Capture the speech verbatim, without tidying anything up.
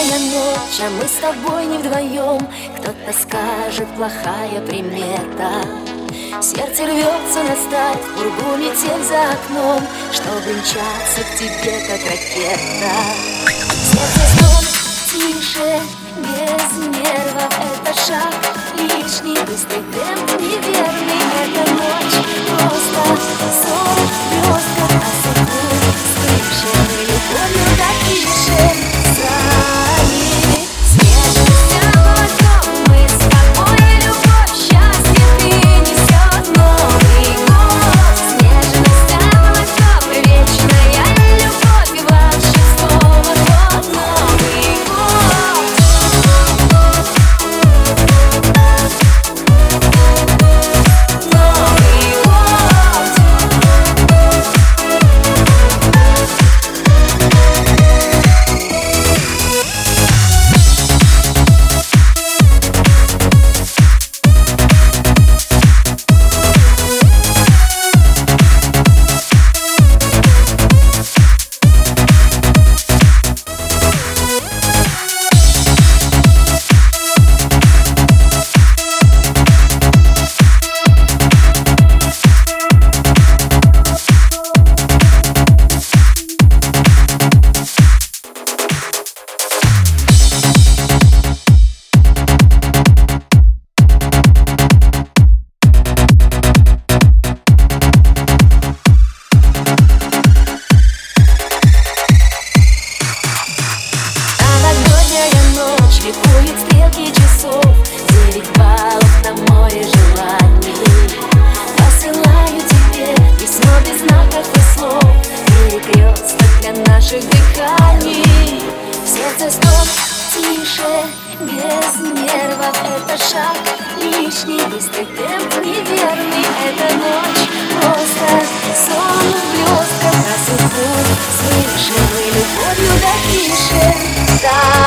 Новогодняя ночь, а мы с тобой не вдвоем. Кто-то скажет, плохая примета. Сердце рвется на старт, в пургу метель за окном, чтобы мчаться к тебе, как ракета. Сердце стон тише, без нервов. Это шаг лишний, быстрый темп неверный. Эта ночь просто сон, блестка, а секунд слышен и любовью докишем. Сами снежным облаком мы с тобой, любовь, счастье принесет Новый год. Снежность облаков, вечная любовь, волшебство, вот Новый год. Новый год. Ликуют стрелки часов, девять баллов на море желаний. Посылаю тебе письмо без знаков и слов, перекресток для наших дыханий. Сердце стоп, тише, без нервов. Это шаг лишний, быстрый темп неверный. Эта ночь просто сон в блестках, а секунд слышим и любовью докишем.